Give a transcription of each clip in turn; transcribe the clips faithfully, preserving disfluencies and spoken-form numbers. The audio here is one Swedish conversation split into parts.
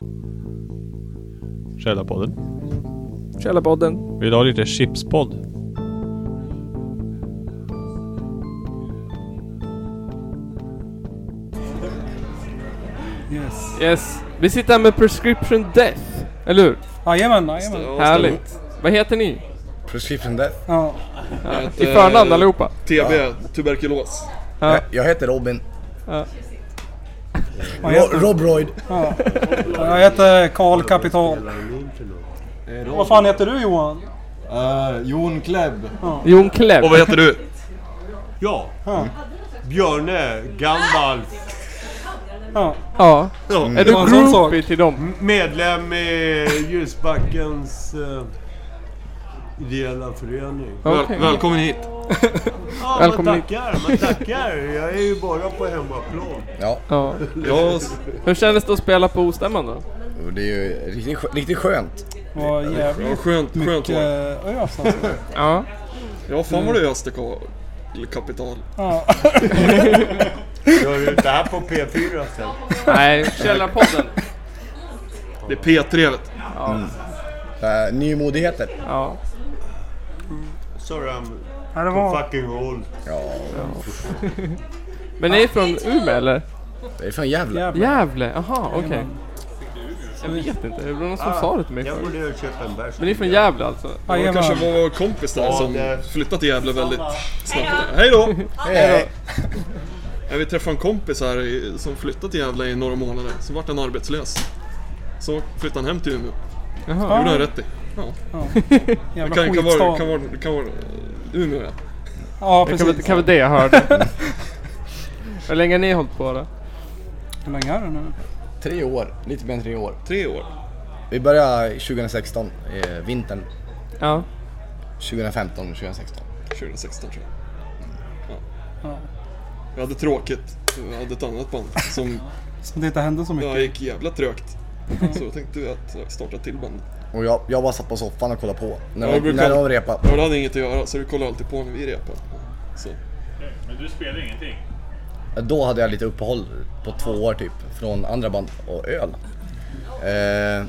Källarpodden. Källarpodden. Vi har lite chipspodd. Yes. Yes. Vi sitter här med Prescription Death. Eller hur? Jajamän, jajamän. Härligt. Vad heter ni? Prescription Death. Ja. Ja. I förnamn allihopa. T B, tuberkulos. Ja. Jag, jag heter Robin. Ja. Vad Ro, heter- Rob Royd. Ja. Jag heter Karl Kapital. Vad fan heter du, Johan? Uh, Jon Klebb. Jon Klebb. Och vad heter du? Ja, Ja. Björne Gandalf, Ja. Ja. Ja. Är du Det var en sån sak. groupie till dem? medlem i Ljusbackens uh, ideella förening. Väl, Okej. välkommen hit. Ja, Välkommen man hit. tackar, man tackar. Jag är ju bara på hemmaplan. Ja, Ja. Ja, Hur kändes det att spela på ostämman då? och det är ju riktigt, skö- riktigt skönt. Det var ja jävligt skönt, skönt mycket var det. ös alltså. Ja. Ja, fan vad du öste ka- kapital. Ja. Gör du det här på P fyra sen? Nej, Källarpodden. Det är P tre, vet du. Ja. Uh, nymodigheter. Ja. Sorry, I'm Ja, det var... fucking old. Ja, Men ni är från Umeå eller? det är fan jävla. Jävlar. Gävle, aha, okej. Jag vet inte, det var någon som sa det till mig Jag förut. borde köpa en bärs. Men ni är från Gävle alltså? Jag Jajamän. kanske var kompis där Ja, som det- flyttade till Gävle väldigt snabbt. Hej då! Hej. Jag vill träffa en kompis här i, som flyttade till Gävle i några månader. Så vart han arbetslös. Så flyttade han hem till Umeå. Det Jaha. gjorde han rätt i. Ja. Ja. Det Jävla kan, kan, skitstad. vara, kan, vara, kan vara Umeå, ja. Ja, Det kan, väl, precis. kan väl det jag hörde. Hur länge har ni hållit på då? Hur länge är det nu? Tre år, lite mer än tre år. Tre år. Vi började tjugohundrasexton, eh, vintern. Ja. tjugohundrafemton, tjugohundrasexton. tjugohundrasexton tror jag. Ja. Jag hade tråkigt. Jag hade ett annat band som Som det inte hände så mycket. ja, gick jävla trögt. Så jag tänkte vi att jag startade till band. Och jag, jag bara satt på soffan och kollade på när, Ja, de, jag brukar- när de repade. Ja, det hade inget att göra så vi kollade alltid på när vi repade. Så. Men du spelar ingenting? Då hade jag lite uppehåll på två år typ, från andra band och öl. Eh,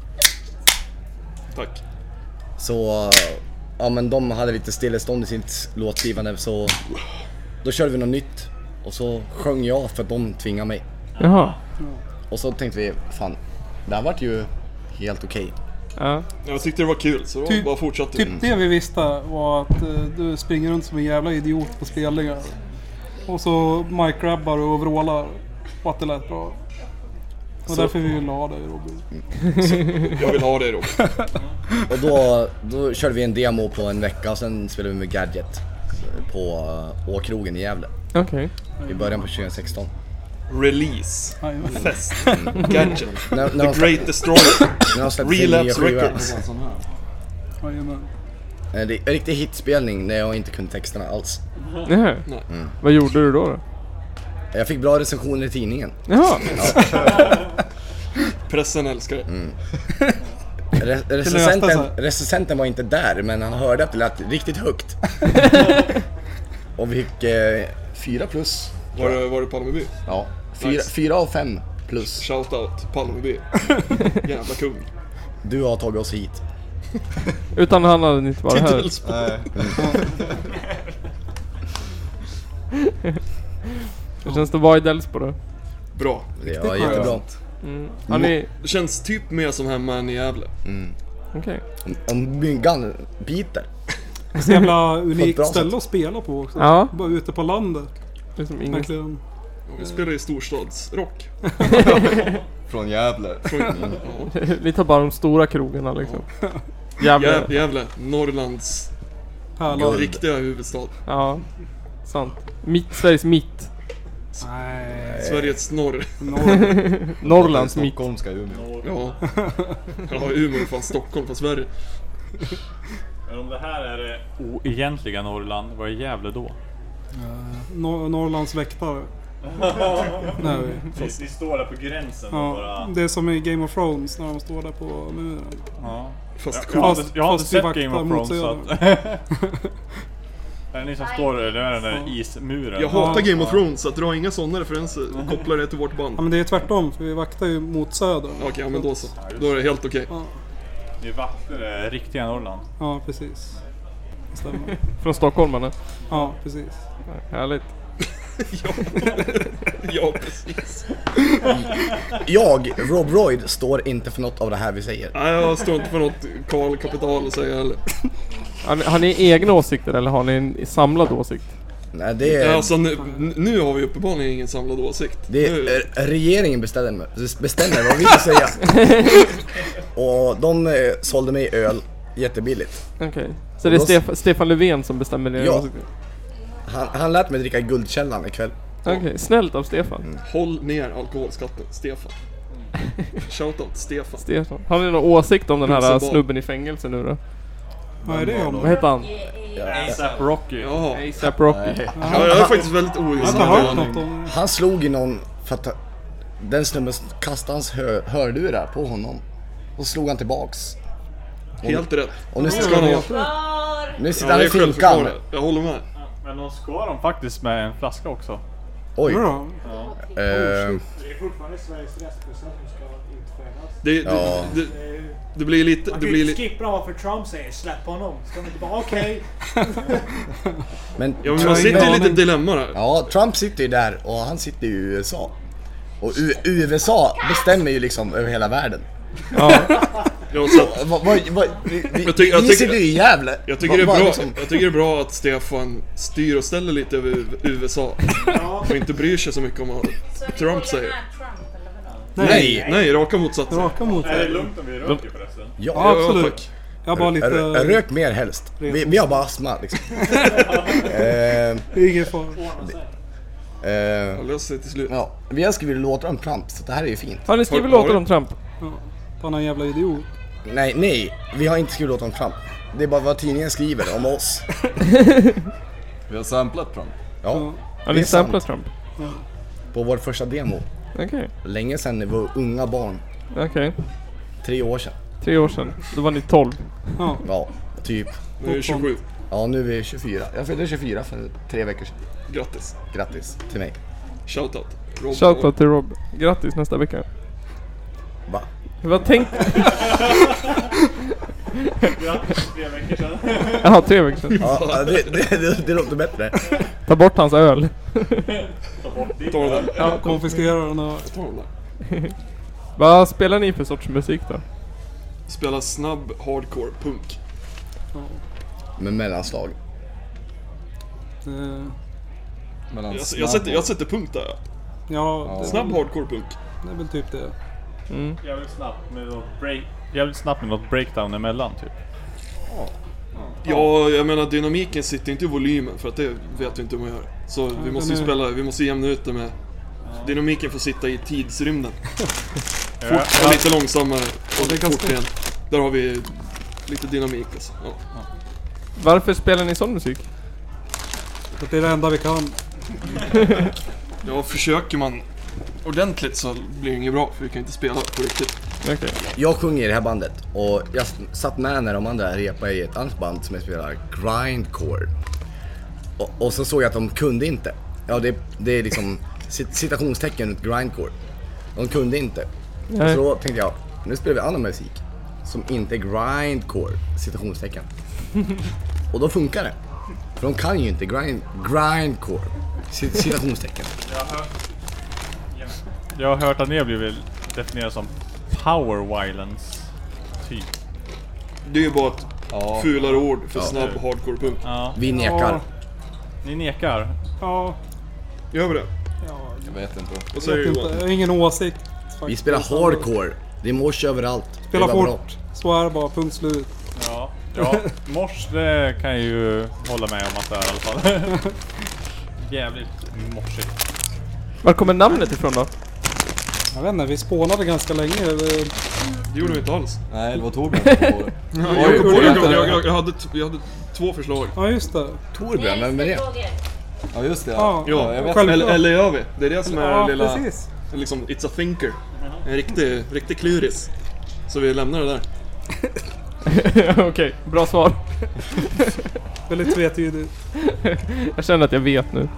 Tack. så, ja men de hade lite stillestånd i sitt låtskrivande så då körde vi något nytt. Och så sjöng jag för att de tvingade mig. Jaha. Och så tänkte vi, fan, det här vart ju helt okej. Ja. Jag tyckte det var kul så Typ- bara fortsatte. Typ det vi visste var att eh, du springer runt som en jävla idiot på spelningar. Och så Mike grabbar och vrålar. Och att det lät bra. Och Så- därför vi vill ha dig, Robin. Jag vill ha det då. Och då, då körde vi en demo på en vecka och sen spelade vi med Gadget på uh, Åkrogen i Gävle. Okej. I början på tjugohundrasexton. Release. Jajamän. Fest. Gadget. När, när, The de, släpp, Great Destroyer. när de släppte sin nya Relapse skiva. Records. Jajamän. Eh, det är en riktig hitspelning när jag inte kunde texterna alls. Jaha. Nej. Vad gjorde du då? då? Jag fick bra recensioner i tidningen. Jaha. Pressen älskar det. Re- löste recensenten, sig. recensenten var inte där, men han hörde att det lät riktigt högt. Och vi fick eh, fyra plus. Var det, var det Palmeby? Ja, fyra, Nice. fyra av fem plus. Shoutout Palmeby. Jävla kung. Du har tagit oss hit. Utan han hade ni inte varit här. Titelsp- Nej. Hur känns det att vara i Delsbo då? Bra. Det var jättebra. Mm. Har ni... Det känns typ mer som hemma än i Gävle. Okej. Om myggan biter. Så jävla På ett unikt bra ställe sätt. att spela på också. Ja. Bara ute på landet. Det är som ingen... Verkligen. Vi spelar i storstadsrock. Från Gävle. Vi tar bara de stora krogarna liksom. Jävla... Gävle, Gävle, Norrlands Pärlan. riktiga huvudstad. Ja. Sant. Mitt, Sveriges mitt. Nej. Sveriges norr. Norr. Norrlands mitt. Stockholmska Umeå. Ja. Ja, Umeå är fan Stockholm för Sverige. Men om det här är det oegentliga Norrland, vad är Gävle då? Nor- Norrlands väktare. Nej. Ni, ni står där på gränsen och Ja, bara... det är som i Game of Thrones när de står där på muren. Ja. Fast Jag har Fast- inte, jag har inte fast vi sett Game vaktar of mot Thrones så söder. att... Är det ni som står där, det är den där ismuren? Jag hatar Ja. Game of Thrones, så att dra inga sådana referenser och koppla det till vårt band. Ja men det är tvärtom, för vi vaktar ju mot söder. Okej, ja men då så. Då är det helt okej. Ja, Ni vaktar det riktiga Norrland. ja precis. Det stämmer. Från stockholmarna. Ja, precis. Härligt. Ja, precis. Jag, Rob Royd, står inte för något av det här vi säger. Nej, jag står inte för något Karl Kapital att säga heller. Har ni, har ni egna åsikter eller har ni en samlad åsikt? Nej, det Ja, är, alltså nu, nu har vi uppenbarligen ingen samlad åsikt. det Nu, är regeringen bestämmer, bestämmer vad vi ska säga. Och de eh, sålde mig öl jättebilligt. Okej. Okay. Så det är då- Stef- Stefan Löfven som bestämmer era Ja. åsikter? Han, han lät mig dricka Guldkällan ikväll. Okej, okay. Snällt av Stefan. Mm. håll ner alkoholskatten, Stefan. Shoutout Stefan. Stefan. Har ni någon åsikt om den här Pizza snubben i fängelse nu då? Vad är det om? Vad heter han? A$AP Rocky. Jaha. A$AP Rocky. Ja, jag är faktiskt väldigt Jag har inte oinsatt. hört något om det. Han slog ju någon för att den snubben kastade hans hör, hörlurar på honom. Och slog han tillbaks. Helt rätt. Och nu Ska sitter han han, ha. nu sitter Ja, han det i är finkan. självförsvar. Jag håller med. Men de skar dem faktiskt med en flaska också. Oj. Hur då? Eh, Det är fortfarande Sveriges rättsprocess som ska utfärdas. Det, Ja. det, det, det blir lite... Man Det kan blir ju lite... inte skippa varför Trump säger släpp honom. Ska man inte bara okej. men Ja, men Jag man har sitter ingen i lite aning. dilemma där. ja, Trump sitter ju där och han sitter i U S A. Och U- U S A bestämmer ju liksom över hela världen. Ja. Ja, så att, Va, va, va, vi vi, Jag tycker- jag vi tycker- sitter ju i Gävle. jag, tycker Va- det är va, bra, liksom- jag tycker det är bra att Stefan styr och ställer lite över U S A. Och inte bryr sig så mycket om vad Trump säger. Nej, Nej, raka motsatsen. Raka mot Är det det. lugnt om vi röker förresten? ja, Ja, absolut. tack. Jag har bara lite... R- rök mer helst. Vi, vi har bara astma liksom. eh, Ingen fara. eh, Jag löser sig till slut. ja, vi har skrivit låtar om Trump, så det här är ju fint. Har ni skrivit Har- har låtar vi- om Trump? Han är en jävla idiot. Nej, nej, vi har inte skrivit låtar om Trump. Det är bara vad tidningen skriver om oss. Vi har samplat Trump. Ja, Har det ni är sant. samplat Trump? På vår första demo. Okej. Länge sedan när vi var unga barn. Okej. Tre år sedan. Tre år sedan. Då var ni tolv. Ja. Ja, typ. Nu är det tjugosju. Ja, nu är vi tjugofyra. Jag fyllde tjugofyra för tre veckor sedan. Grattis. Grattis till mig. Shoutout. Rob. Shoutout till Rob. Grattis nästa vecka. Va? Vad tänkte... Grattis, tre veckor sedan. Jaha, tre veckor sedan. Ja, det, det, det, det låter bättre. Ta bort hans öl. Ta den där. Ja, konfiskera den här. Ta den där. Vad spelar ni för sorts musik då? Spela snabb hardcore punk. Med mellanslag. Det, Mellan Jag, snabb jag, sätter, jag och- sätter punkt där. ja, det, Snabb hardcore punk. det är väl typ det. Jävligt snabbt med något break... Jävligt snabbt med något breakdown emellan typ. Ja, jag menar dynamiken sitter inte i volymen för att det vet vi inte hur man gör. Så vi måste ju den är- spela, vi måste jämna ut det med... Dynamiken får sitta i tidsrymden. Ja, Fort och lite långsammare och det kan fort stå. igen. Där har vi lite dynamik alltså. Ja. Varför spelar ni sån musik? För det är det enda vi kan. Ja, försöker man ordentligt så blir det inget bra för vi kan inte spela på riktigt. Okej. Jag sjunger i det här bandet och jag satt med när de andra repade i ett annat band som jag spelar grindcore. Och, och så såg jag att de kunde inte. Ja, det, det är liksom cit- citationstecken runt grindcore. De kunde inte. Nej. Så då tänkte jag, nu spelar vi annan musik som inte är grindcore, citationstecken. Och då funkar det. För de kan ju inte grind, grindcore, cit- citationstecken. Jag har hört att ni har blivit definierade som power violence typ. Det är ju bara ett Ja. fulare ord för Ja. snabb hardcore punk. Ja. Vi nekar. Ni nekar. Ja, Gör vi det? Jag vet inte. Vad jag säger vet du inte. Johan? Jag har ingen åsikt. Vi faktiskt. spelar hardcore. Det är mosh överallt. Spela Det är bara bra. fort. Så är det bara. Punkt slut. Ja. Ja, mors det kan jag ju hålla med om att det är i alla fall. Jävligt morsigt. Var kommer namnet ifrån då? Jag vet inte, vi spånade ganska länge. Det- Det gjorde vi inte alls. Nej, det var Torbjörn som var det. Jag, Oj, jag, oj, jag, oj. jag, jag, jag, hade, t- jag hade två förslag. Ja, just det. Torbjörn, vem är det? Ja, just det. Ja. Ja, jag vet. själv- eller, eller gör vi? Det är det som är Ja, lilla... precis. Liksom, it's a thinker. En riktig, riktig kluris. Så vi lämnar det där. Okej, bra svar. Väldigt tvetydigt. Jag känner att jag vet nu.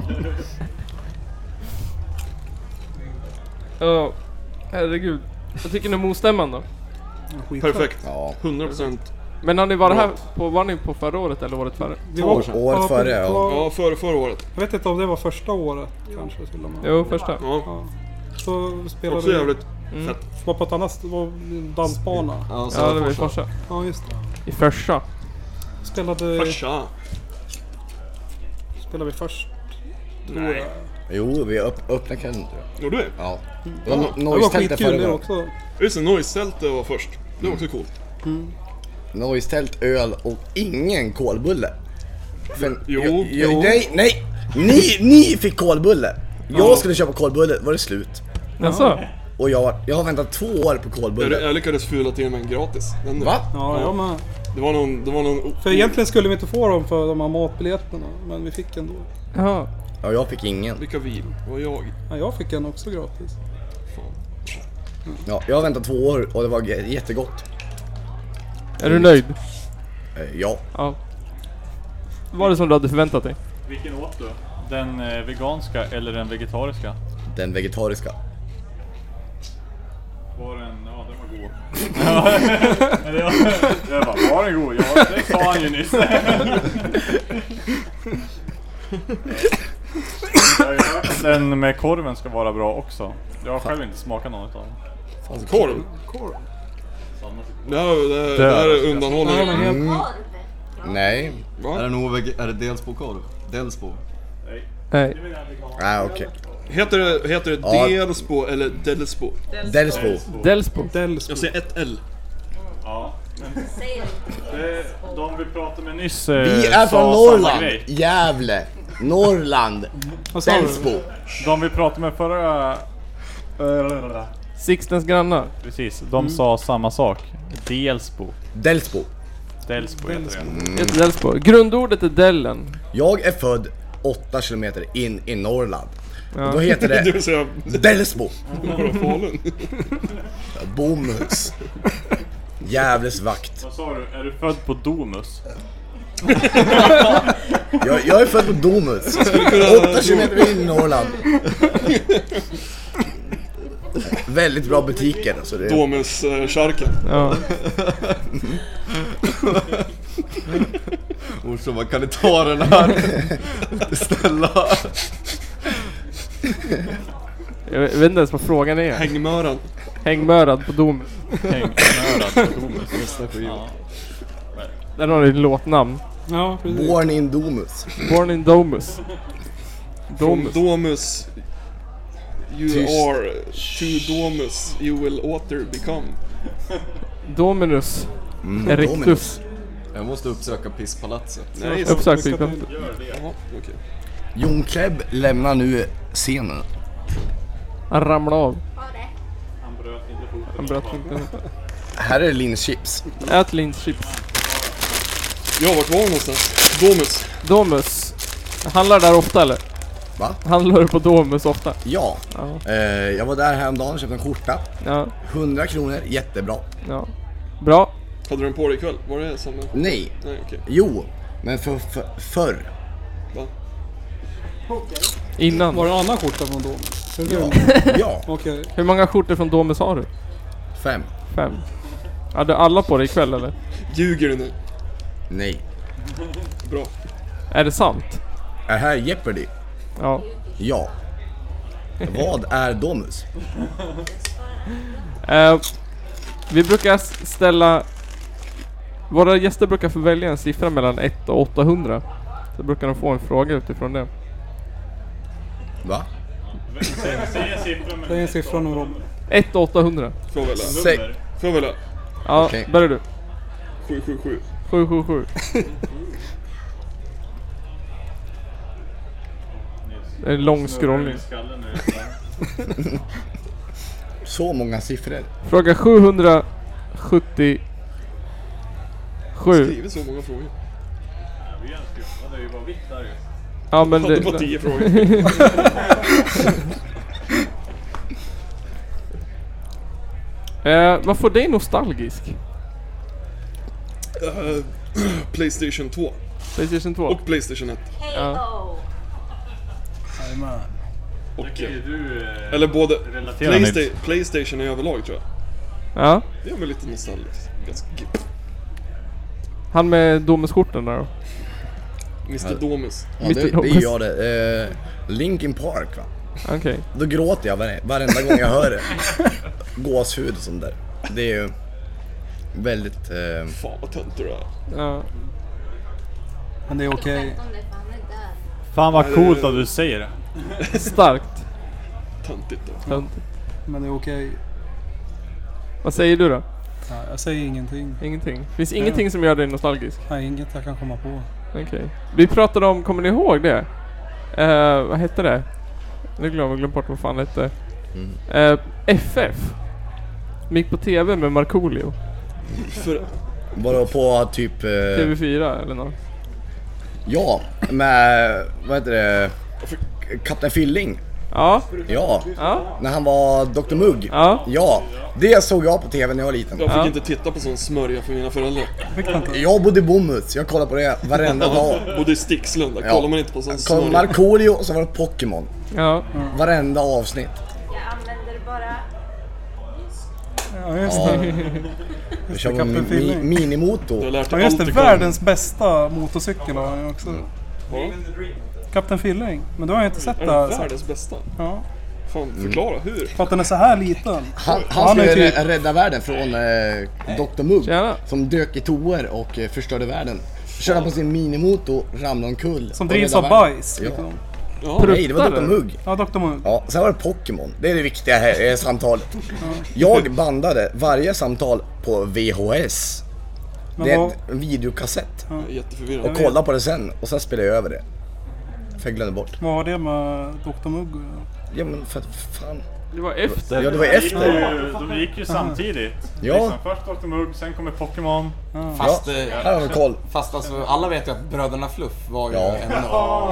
Ja, herregud. Jag tycker ni motstämman då? Skitfett. Perfekt. Ja. hundra procent. Men har ni varit här på, var ni på förra året eller året före? Vi Två år sedan. Året ja, före, på- ja. på- Ja, före förra året. Jag vet inte om det var första året kanske till och med. Jo, första. Ja, Ja. Så spelade också vi... jävligt Mm. fett. Var på ett annat var en dansbana. Ja, så Ja, det var i första. första. Ja, just det. I första. Spelade, Farsa. spelade vi först. Tror Nej. jag. Jo, vi öpp, öppnade kan inte. Gjorde vi? Ja. Det var Ja, no- det var noise-tältet skitkul förra det gången. också. Just det, Noise-tältet var först. Det var också coolt. Noise-tält, öl och ingen kolbulle. För, Jo, jag, jag, jo. Nej, nej! Ni, ni fick kolbulle! Jag skulle köpa kolbulle, var det slut. Alltså? Och jag, jag har väntat två år på Jag, kolbulle. jag lyckades fula till mig en gratis. Den, Va? Ja, jag med. Det var någon... Det var någon För egentligen skulle vi inte få dem för de här matbiljetterna. Men vi fick ändå. Jaha. Ja, jag fick ingen. Vilka vi? Det var jag. Ja, jag fick en också gratis. Fan. Ja, jag har väntat två år och det var j- jättegott. Är du nöjd? Eh, Ja. Ja. Var det som du hade förväntat dig? Vilken åt du? Den eh, veganska eller den vegetariska? Den vegetariska. Var den... Ja, den var god. Ja, eller jag, jag bara, var den god? Ja, det sa han ju nyss. Jag har ju hört att den med korven ska vara bra också. Jag har själv inte smakat någon av dem. Korv? Korv. Det här, det, här- det här är undanhållning. Mm. Nej. Är det nog veg- är det Delsbo-korv? Delsbo? Nej. Ah, okej. Heter det, heter det Ja. Delsbo eller Delsbo? Delsbo. Delsbo. Delsbo. Jag säger ett L. Ja, men det, de vi pratade med nyss eh, Vi är sa från samma Norrland. grej. Gävle. Norrland. Vad sa du? Delsbo. De vi pratade med förra... Uh, Sixtens grannar. precis, de sa samma sak. Delsbo. Delsbo. Delsbo heter det. Mm. Delsbo. Grundordet är dellen. Jag är född åtta kilometer in i Norrland. Ja. Och då heter Det det vill säga, Delsbo. vadå Falun? Bomus. Gävles vakt. Vad sa du? Är du född på Domus? Jag, jag är född på Domus. åtta kilometer in i Norrland. Väldigt bra butiker. Så det Domus uh, Kärken. Ja. Orsa, vad kan ni ta den här? Snälla. Jag vet inte ens vad frågan är. Hängmöran. Hängmörad på Domus. Hängmörad på Domus. Ja. Där har ni ett låtnamn. Ja, precis. Born in Domus. Born in Domus. From Domus. Domus you Tyst. are, to Domus you will åter become. Dominus. Mm, Erectus. Dominus. Jag måste uppsöka pisspalatset. Nej, så. Uppsök Ska vid du- Jaha, okej. Jon Klebb lämnar nu scenen. Han ramlade av. Han bröt inte foten. Han bröt inte. Här är linschips. Ät linschips. Ja, vart var det någonstans? Domus. Domus. Handlar där ofta eller? Va? Handlar du på Domus ofta? Ja. Ja. Eh, jag var där häromdagen och köpte en skjorta. Ja. hundra kronor, jättebra. Ja. Bra. Hade du den på dig ikväll? Var det samma? Nej. Nej, okej. Jo. Men för, för, förr. Va? Innan. Var det en annan skjorta från Dom? Ja. Ja. Okej. Hur många skjortor från Domus har du? Fem. Fem. Hade alla på dig ikväll eller? Ljuger du nu? Nej. Bra. Är det sant? Är här Jeopardy? Ja. Ja. Vad är Domus? Eh, vi brukar s- ställa... Våra gäster brukar få välja en siffra mellan ett och åttahundra. Så brukar de få en fråga utifrån det. Va? Säg en siffra med Det är en siffra nu Rob. ett och åttahundra. Får jag välja? Sex. Får jag välja? Ja, Okej. börjar du. sju sju sju. sju sju sju. Det är en lång scrollning. Så många siffror. Fråga sjuhundrasjuttiosju. Skrivit så många frågor. Vi önskar ju, det är ju bara vitt där ju. Ja men Jag hade bara det, tio frågor. eh, vad får dig nostalgisk? Uh, Playstation två. PlayStation två. Och Playstation ett. Ja. Jajamän. Och, Du, eh, eller både relatera Playsta- Nils. Playstation i överlag tror jag. Ja. Det är väl lite nostalgiskt. Ganska gött. Han med Domus-korten där då. mister Domus. Ja, det, det är jag det. Eh, Linkin Park va? Okej. Okay. Då gråter jag vare, varenda gång jag hör det. Gåshud och sånt där. Det är ju väldigt... Eh... Fan vad töntig du är. Ja. Men det är okej. Okay. Fan vad coolt att du säger det. Starkt. Töntigt då. Töntigt. Men det är okej. Okay. Vad säger du då? Ja, jag säger ingenting. Ingenting. Finns ja. ingenting som gör dig nostalgisk? Nej, inget jag kan komma på. Okej. Okay. Vi pratade om, kommer ni ihåg det? Uh, vad hette det? Nu glömmer jag glömt bort vad fan det hette. Mm. Uh, F F. Gick på tv med Markoolio. För... Bara på typ... Eh... T V fyra eller något? Ja, med... Vad heter det? Kapten Filling. Ja. Ja. Ja. När han var doktor Mugg. Ja. Ja. Det såg jag på tv när jag var liten. Jag fick ja. inte titta på sån smörja för mina föräldrar. Jag bodde i Bomhus. Jag kollade på det varenda dag. Bodde i Stixlund. Där ja. kollar man inte på sån smörja. Markoolio och så var det Pokémon. Ja. Mm. Varenda avsnitt. Jag använder bara... Ja, just det. Jag kör en mi- minimotor. Ja, just det. Världens bästa motorcykel har jag också. Ja. Kapten Filling. Men du har ju inte sett det. Är det världens bästa? Ja. Fan, förklara hur. För att den är så här liten. Han, han, han ska typ... rädda världen från eh, doktor Mugg. Tjena. Som dök i toer och eh, förstörde världen. Körde på sin minimotor, ramlade omkull. Som drivs av bajs. Ja. Liksom. Ja. Nej, det var doktor Mugg. Ja, doktor Mugg. Ja, sen var det Pokémon. Det är det viktiga här, eh, samtalet. Ja. Jag bandade varje samtal på V H S. Men det är vad... en videokassett. Ja. Jätteförvirrande. Och kolla på det sen. Och sen spelade jag över det. För jag glömde bort. Vad var det med doktor Mugg? Ja men för att fan. Det var efter. Ja, det var efter. De gick ju samtidigt. Ja. Liksom, först doktor Mugg, sen kommer Pokémon. Ja. Fast, ja, här har vi koll. Fast alltså, alla vet ju att bröderna Fluff var ju ja. en av...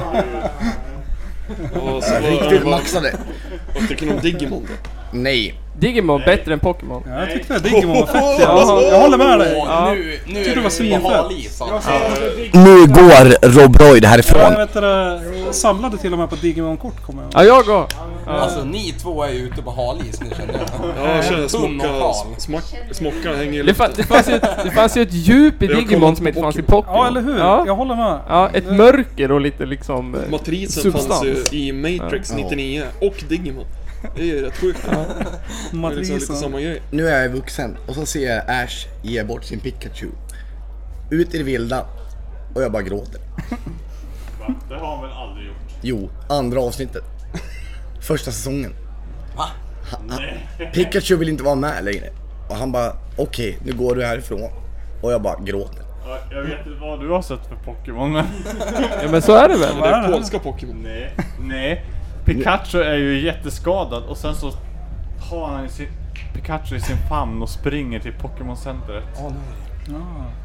Och så riktigt maxade. Och tycker ni om Digimon då? Nej. Digimon Nej. bättre än Pokémon. Ja, jag tyckte Digimon var fett. Ja, jag håller med dig. Ja. Nu, nu är det var svinfett. Nu går Rob Royd härifrån. Ja, jag vet det, jag samlade till och med på Digimon-kort kommer jag. Ja, jag går. Ja. Alltså ni två är ju ute på halis nu känner jag. Ja, jag känner smocka, smock, smocka hänger i det, fa- det, fanns ju ett, det fanns ju ett djup i Digimon som inte fanns i Pokémon. Ja, eller hur? Ja. Jag håller med. Ja, ett mörker och lite liksom matrisen substans. Fanns ju i Matrix ja. nittionio och Digimon. Det är ju rätt sjukt. Ja. Det är liksom lite samma grej. Nu är jag vuxen och så ser jag Ash ge bort sin Pikachu. Ut i det vilda. Och jag bara gråter. Va? Det har han väl aldrig gjort? Jo, andra avsnittet. Första säsongen. Va? Han, Pikachu vill inte vara med längre. Och han bara, okej, okay, nu går du härifrån. Och jag bara gråter. Ja, jag vet inte vad du har sett för Pokémon. Ja men så är det väl? Det är polska Pokémon. Nej, nej. Pikachu är ju jätteskadad och sen så har han sin Pikachu i sin famn och springer till Pokémon-centret. Oh, ja.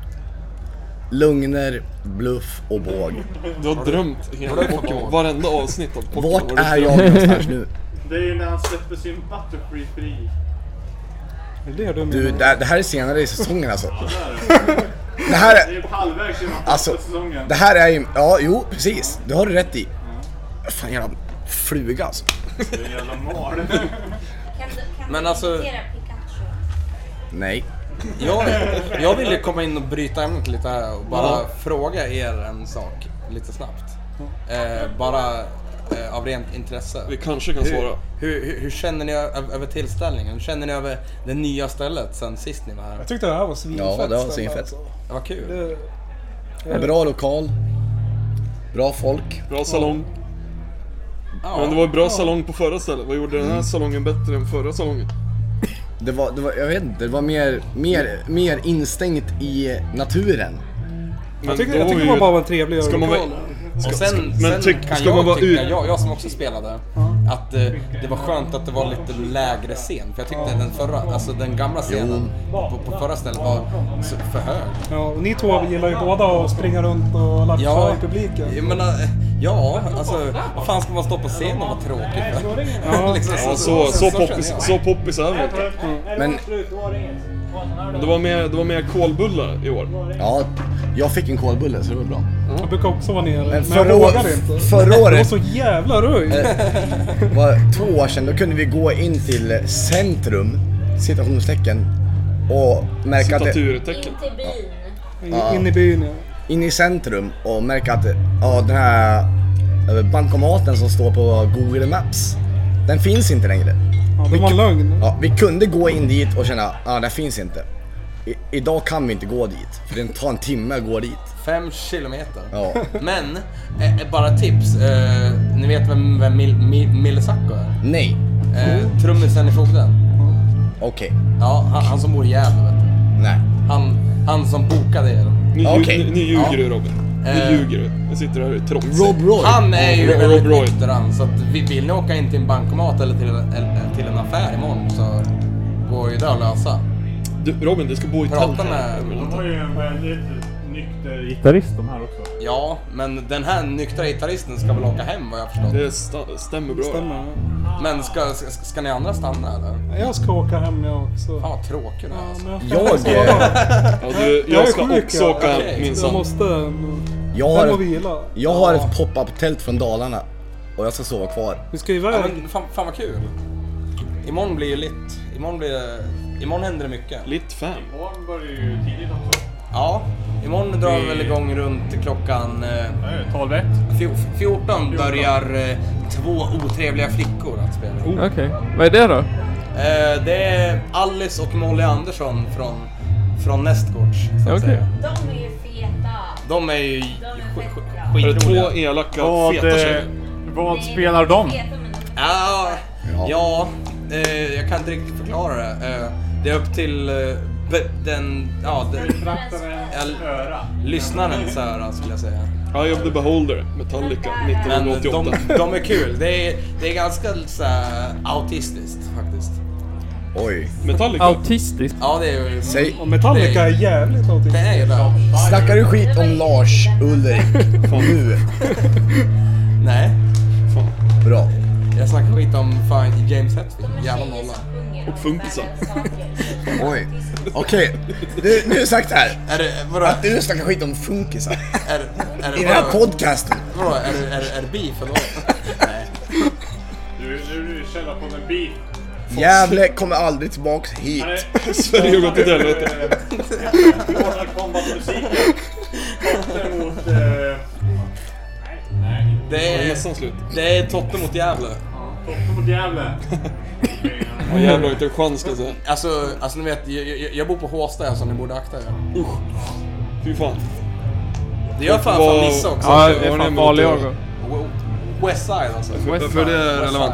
Lugner, bluff och båg. Du har drömt hela Pokémon. Varenda avsnitt av Pokémon. Vart är jag någonstans nu? Det är ju när han släpper sin Butterfree fri. Det är det du, det, det här är senare i säsongen alltså. Ja, det är det. Det här är... Det är halvvägs innan alltså, säsongen. Det här är ju... Ja, jo, precis. Du har du rätt i. Mm. Fan, jävla fluga alltså. Det är jävla mal. Kan du, kan men du alltså... Pikachu? Nej. Jag, jag ville komma in och bryta ämnet lite här och bara ja. fråga er en sak lite snabbt. Eh, bara eh, av rent intresse. Vi kanske kan svara. Hur, hur, hur känner ni över, över tillställningen? Hur känner ni över det nya stället sen sist ni var här? Jag tyckte det här var svinfett. Ja, det var svinfett. Alltså. Det var kul. Det, det är bra lokal. Bra folk. Bra salong. Ja. Men det var en bra salong på förra stället. Vad gjorde den här salongen bättre än förra salongen? Det var, det var, jag vet inte, det var mer, mer, mer instängt i naturen. Jag tycker, jag tycker man bara var en trevlig ska man vara, ska, och sen, men sen tyck, kan ska jag man vara tycka, ut... jag, jag som också spelade, mm. att eh, det var skönt att det var lite lägre scen. För jag tyckte den förra, alltså den gamla scenen på, på förra stället var så för hög. Ja, och ni två gillar ju båda att springa runt och latcha ja, i publiken. Jag menar, Ja, alltså vad fan ska man stå på scen och vara tråkig för? Ja. liksom, Ja, så, så, poppis, så poppis är det. Men Det var med, det var med kolbullar i år. ja, jag fick en kolbulle så det var bra. Jag brukar också vara nere, men, men förra jag år- vågade inte. förra Det var året- så jävla röj. Det var två år sedan, då kunde vi gå in till centrum, citationstecken, och märka att det, Citaturtecken. In till byn. In, in i byn, ja. in i centrum och märka att ja, den här eh, bankomaten som står på Google Maps, den finns inte längre. Ja, det var en lögn. Ja, vi kunde gå in dit och känna, ja, den finns inte. I, idag kan vi inte gå dit, för det tar en timme att gå dit. Fem kilometer. Ja. Men, eh, bara tips. Eh, ni vet vem, vem Mil, Mil, Mille Sacco är? Nej, Eh, trummisen i Fogden. okej. Ja, han, han som bor i Gävle, vet du. Nej. Han, han som bokade er. Ni, Okej. ni, ni ljuger Ja. du Robin. Ni Eh. ljuger du. Jag sitter här i trots. Rob Roy. Han är ju Rob väldigt Roy. nykter han, så att vi vill ni åka in till en bankomat eller till, eller till en affär imorgon så går ju det att lösa. Du, Robin, du ska bo i Prata tält. med... De har ju en väldigt nykter gitarrist de här också. Ja, men den här nyktra gitarristen ska väl åka hem vad jag förstått. Det sta- stämmer bra. Stämmer. Men ska, ska, ska ni andra stanna eller? Jag ska åka hem jag också. Fan vad tråkigt det är, Ja, alltså. men Jag, ska eh, Ja, du, Jag jag är ska sjuk, också ja. åka Okej, Jag minsann. måste jag hem och har, vila. jag har ett pop-up-tält från Dalarna och jag ska sova kvar. Vi ska iväg. Ja, men fan, fan vad kul. Imorgon blir ju lit. Imorgon blir det... Imorgon händer det mycket. Litt fem. Imorgon börjar ju tidigt också. Ja, imorgon drar vi väl igång runt klockan eh, tolv ett. fjor- fjorton börjar eh, två otrevliga flickor att spela. Okej. Vad är det då? Eh, det är Alice och Molly Andersson från, från Nästgårds, så att Okej. säga. De är ju feta. De är ju De är sk- fett sk- bra. Är det skitroliga. två elaka, Vad, feta eh, tjejer? vad Nej, spelar de är de? feta, men de- Ja, Ja. ja eh, jag kan inte riktigt förklara det. Eh, det är upp till eh, be- den, ja, den, Betraktarens öra. lyssnarens öra skulle jag säga. Eye of the Beholder, Metallica, Men de, nittonhundraåttioåtta. de är kul. Det är, det är ganska så här, autistiskt faktiskt. Oj. Metallica? Autistiskt? Ja, det är ju... Säg, Och Metallica är jävligt Det autistiskt. är ju det. snackar du skit om Lars Ulrik nu? Nej, Bra. jag snackar skit om fan James Hetfield. de är Jävla tjejer nolla. som sjunger Och om funkisar. världens saker. Oj. Okej, nu, nu är det sagt här. Är det, vadå? Att du snackar skit om funkisar Är, är i det den här vadå? podcasten. Vadå? Är det, är, det- är det beef eller vad? Nej. Nu nu är du källa på en bil. Gävle kommer aldrig tillbaks hit. Sverige har gått åt helvete. Mortal Kombat-musiken. Totte mot... eh, Nej, nej. Det Det är är, nästan slut. det är Totte mot Gävle. Totte mot Gävle. Ja, jävlar har inte en chans ska jag säga. Alltså, alltså ni vet, jag, jag, jag bor på Håsta så ni borde akta er. Fy fan. Det gör fan Vad- fan Nisse också. Ja, vad det är har ni fan emot farlig det? jag. W- Westside alltså. Varför är det relevant?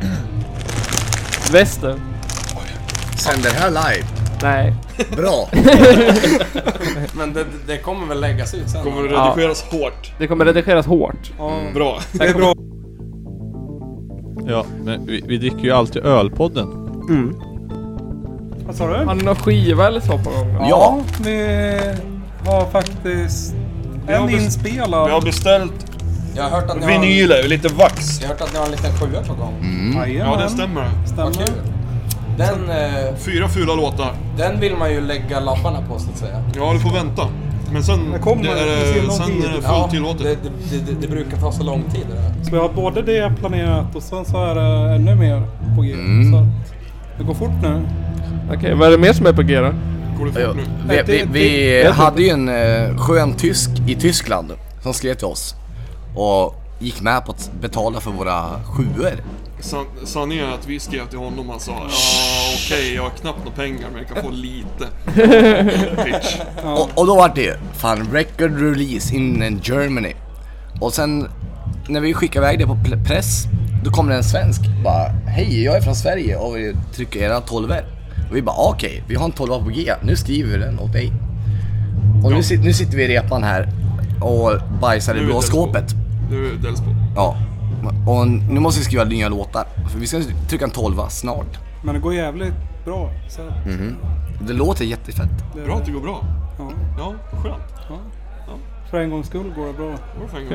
Väster? Sänder här live. Nej. Bra. Men det, det kommer väl läggas ut sen. Kommer det redigeras hårt? Det kommer redigeras hårt. Bra. Det är bra. Ja, men vi, vi dricker ju alltid ölpodden. Mm. Vad sa du? Har ni någon skiva eller så på gång? då? Ja. Vi har faktiskt Vi har en bes- inspelad. Vi har beställt Jag har hört att ni har, vinyler och lite vax. jag har hört att ni har en liten sjua på gång. Jajamän. Ja, det stämmer. Vad Stämmer. kul. Den, eh, Fyra fula låtar. den vill man ju lägga lapparna på så att säga. Ja, du får vänta. Men sen Det kommer det i är, sinom det, sen tid. är det fullt Ja, det, tillåtet. det, det, det, det brukar ta så lång tid det där. Så vi har både det planerat och sen så är det ännu mer på G. Mm. Så att det går fort nu. Okej, vad är det mer som är på G då? Går det Ja, fort nu? vi vi, vi det- hade ju en eh, skön tysk i Tyskland som skrev till oss och gick med på att betala för våra sjuor. San, sanningen är att vi skrev till honom och han sa ja okej, jag har knappt några pengar men jag kan få lite pitch. Och, och då var det fan record release in Germany. Och sen när vi skickade iväg det på pl- press, då kommer det en svensk bara hej, jag är från Sverige och vi trycker era tolver. Och vi bara okej, okay, vi har en tolva på G, nu skriver vi den åt dig. Och nu, sit, nu sitter vi i repan här och bajsar i Nu är blå det skåpet. Nu är det Delsbo. Ja, och nu måste vi skriva nya låtar. För vi ska trycka en tolva snart. Men det går jävligt bra. Så Mhm. Det låter jättefett. det, Bra att det går bra. Ja. Ja, skönt. För en gångs skull går det bra. Det var för en gångs skull.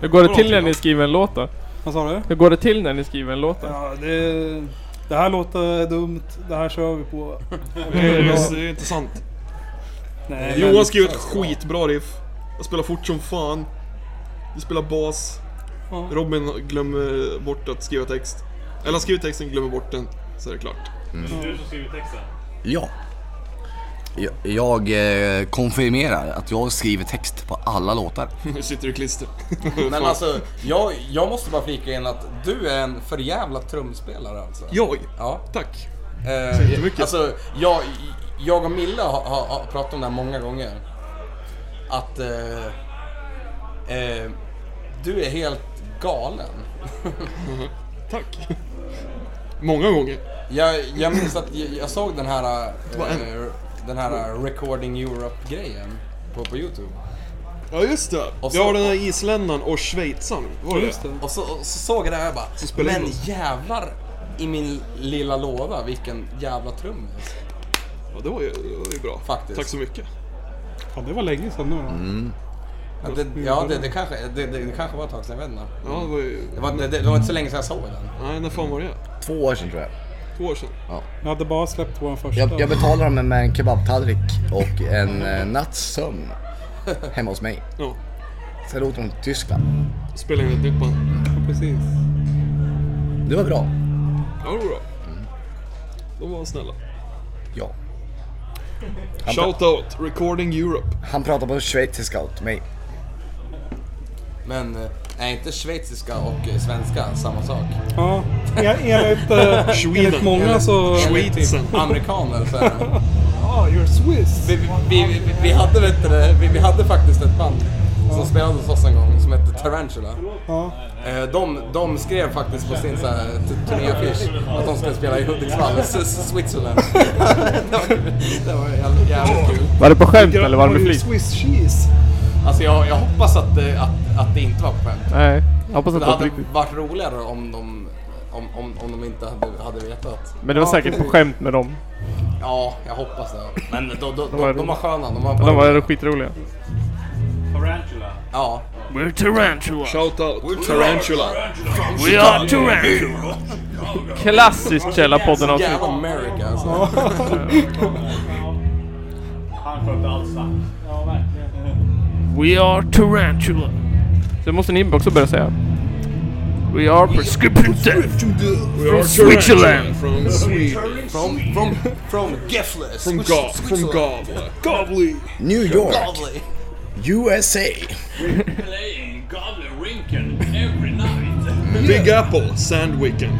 Hur går det till när ni skriver en låt då? Vad sa du? Hur går det till när ni skriver en låt då? Ja, det, det här låter dumt. Det här kör vi på. Det är, det är inte sant. Nej, Johan men- skriver ett skitbra riff. Jag spelar fort som fan. Du spelar bas. Ja. Robin glömmer bort att skriva text. Eller han skriver texten, glömmer bort den. Så är det klart. Mm. Det är du som skriver texten? Ja. Jag, jag eh, konfirmerar att jag skriver text på alla låtar. Nu sitter du i klister. Men alltså, jag, jag måste bara flika in att du är en för jävla trumspelare alltså. Jag? Ja. Tack. Eh, Så jättemycket. Alltså, jag, jag och Milla har, har, har pratat om det här många gånger. Att eh, eh, du är helt galen. Mm. Tack. Många gånger. Jag, jag minns att jag, jag såg den här var en. eh, den här Recording Europe-grejen på, på YouTube. Ja just det. Och så- Jag har den här isländaren och schweizaren. Var det? Just det. Och så, och så såg jag det här och bara, Så spelar men in oss. jävlar i min lilla låda, vilken jävla trummis. Ja, det var ju, det var ju bra. Faktiskt. Tack så mycket. Ja, det var länge sedan nu då. Mm. Ja, det, ja det, det, kanske, det, det, det kanske var ett tag sedan, jag vet inte. Ja, det var ju... Det var, det, det var inte så länge sedan jag såg den. Nej, när fan var det? Två år sedan tror jag. Två år sedan. Jag hade bara släppt vår första. Jag, jag betalar dem med en kebabtallrik och en eh, natts sömn hemma hos mig. Ja. Sen åkte de till Tyskland. Spela in ett nytt band. Ja, precis. Det var bra. Ja, det var bra. De var snälla. Ja. Han, Shout out, Recording Europe. han pratar på schweiziska åt mig. Men eh, är inte schweiziska och eh, svenska samma sak? Ja, en- enligt, eh, enligt många så... Schweizen. Amerikaner så är det. Ja, you're Swiss. Vi, vi, vi, vi, hade, vet du, det, vi, vi hade faktiskt ett band som spelade hos oss en gång som hette Tarantula. Ja. Eh, De, de skrev faktiskt på sin så här t- turnéaffisch att de skulle spela i Hudiksvall, S- S- Switzerland. det var, det var jävligt, jävligt kul. Var det på skämt eller var det med ju flit? Swiss cheese. Alltså jag, jag hoppas att, det- att, att det inte var på skämt. Nej, jag hoppas att Det det var på hade riktigt. varit roligare om de, om, om, om de inte hade, hade vetat. Men det var Ja, säkert på precis. skämt med dem. Ja, jag hoppas det. Men de, de, de, var de, var sköna. De var, De var skitroliga. Tarantula. Ja. We're Tarantula. Shout out, Tarantula. We are Tarantula. Klassiskt Källarpodden avsnitt. Jävla America alltså. Han skötte allt snabbt. Ja, verkligen. We are Tarantula. Så måste ni också börja säga. We are prescription death. We are Switzerland. From Sweden. From, from, from Gefle. From Ga- from Gavle. Gavle. New York, Gavle. U S A. Playing Gobble Rinken every night. Big Apple, Sandviken.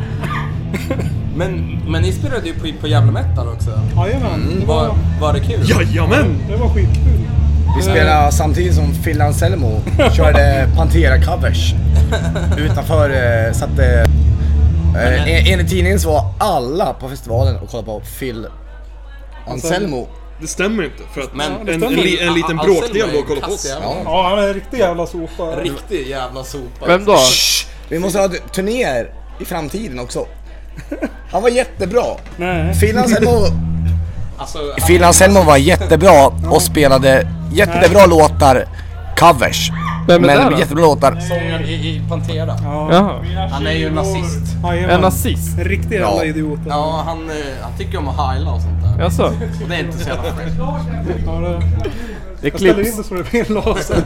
Men, men ni spelade ju på, på jävla metal också. Jajamän, det Var, var, var det kul? Jajamän! det var skitkul. Vi spelade samtidigt som Phil Anselmo körde Pantera-covers utanför, eh, så att eh, eh, enligt tidningen så var alla på festivalen och kollade på Phil Anselmo. Det stämmer inte, för att Men- en, det en, stämmer. li, en liten Anselmo bråkdel är var att kolla på kass oss. jävla. Ja. Ja, han är en riktig jävla sopa. Riktig jävla sopa. Vem då? Vi måste ha turnéer i framtiden också. Han var jättebra. Nej. Phil Anselmo, Alltså, Phil Anselmo var jättebra och spelade jättebra låtar, covers. Vem är det Men då? jättebra låtar. sångaren i, i Pantera. Ja. Jaha. Han är ju nazist. Jajamän. En nazist? En riktig jävla Ja. idiot. Ja, han, eh, han tycker om att heila och sånt där. Jaså? Och det är inte så jävla fräckt. Ja, det, Det är jag ställer in klipps. det så det blir en laser.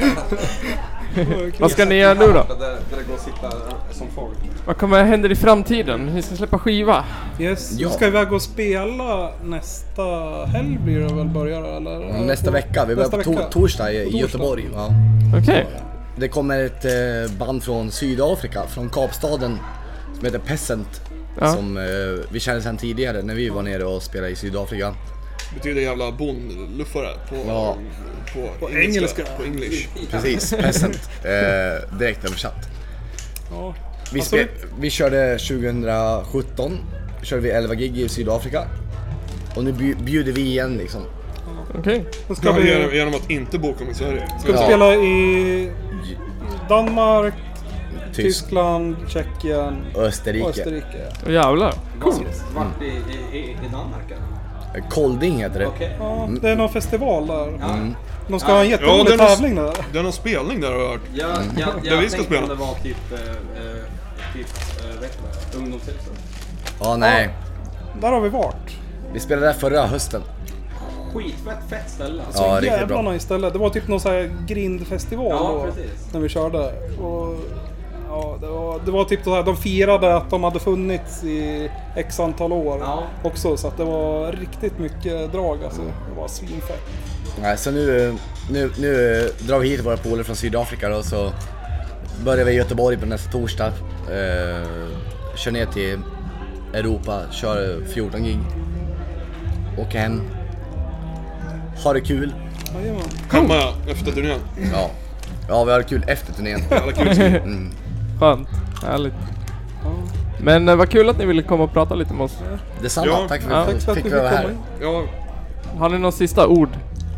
Vad ska ni göra nu då? Där, där det går att sitta som folk. Vad kommer hända i framtiden? Ni ska släppa skiva? Yes, Ja. ja. Ska vi iväg och spela nästa helg blir det väl börjar eller? Nästa vecka, vi börjar Nästa på to- vecka. torsdag i, På i torsdag. Göteborg. Ja. Okej. Det kommer ett eh, band från Sydafrika, från Kapstaden, som heter Peasant. Ja. Som eh, vi kände sedan tidigare när vi var nere och spelade i Sydafrika. Betyder jävla bondluffare på, Ja. på, På engelska. På english. Precis, Peasant. Eh, direkt översatt. Ja. Vi, Alltså, spe- vi körde tjugosjutton, körde vi elva gig i Sydafrika. Och nu bju- bjuder vi igen liksom. Okej. Då ska Ja, vi, genom, genom att inte boka om i Sverige. ska vi Ja. spela i Danmark, Tysk, Tyskland, Tjeckien, Österrike. Österrike. Åh jävlar. Vart i, i, i Danmark eller? Kolding heter det. Okej. Ja, det är någon festival där. Mm. De ska ha en Ja, jätterolig det är någon- tävling där. Det är någon spelning där har jag hört. Ja, ja, Där jag vi ska tänkte spela. om det var typ, eh, eh, typ eh, vet du, ungdomshuset. Ja, nej. Där har vi varit. Vi spelade där förra hösten. Skitfett, fett ställe. Så Ja, riktigt jävla bra. nice ställe. Det var typ någon sån här grindfestival Ja, då, precis. när vi körde. Och, ja, det, var, det var typ så här, de firade att de hade funnits i x antal år Ja. också. Så att det var riktigt mycket drag alltså. Det var svinfett. Nej, så nu, nu, nu drar vi hit våra polare från Sydafrika då, så börjar vi i Göteborg på nästa torsdag. Eh, kör ner till Europa, kör fjorton gig. Åker hem. Har det kul. Jajamän. Hemma efter turnén. Ja. Ja, vi har det kul efter turnén. Jävla kul. Mm. Skönt. Härligt. Men eh, vad kul att ni ville komma och prata lite med oss. Detsamma, Ja. tack för Ja. att vi Tack för att fick vi vara fick här. komma in. Ja, Har ni några sista ord?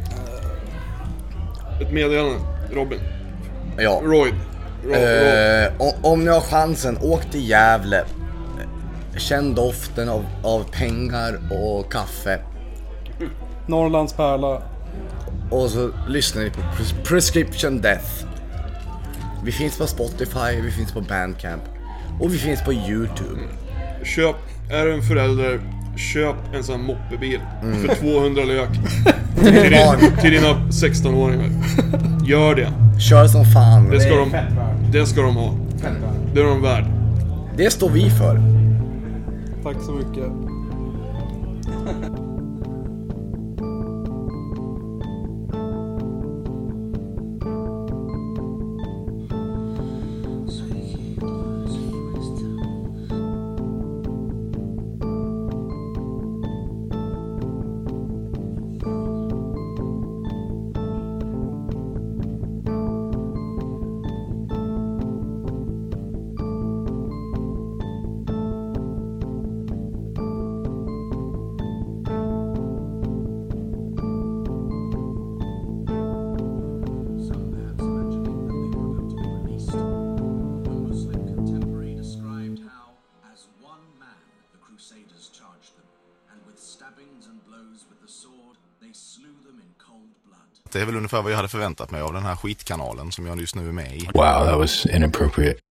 ett meddelande. Robin. Ja. Royd. Ro- Ro- Eh, om, om ni har chansen, åk till Gävle. Känn doften av, av pengar och kaffe. Norrlands pärla. Och så lyssnar ni på Pres- Prescription Death. Vi finns på Spotify, vi finns på Bandcamp. Och vi finns på YouTube. Köp, är du en förälder, köp en sån här moppebil för tvåhundra lök till, din, till dina sexton-åringar. Gör det. Kör som fan. Det ska, de, Fett värt. det ska de ha. Fett värt. Det är de värd. Det står vi för. Tack så mycket. Some perhaps imagining that they were going to be released. A Muslim contemporary described how, as one man, the Crusaders charged them, and with stabbings and blows with the sword, they slew them in cold blood. Det är väl ungefär vad jag hade förväntat mig av den här skitkanalen som jag just nu är med i. Wow, that was inappropriate.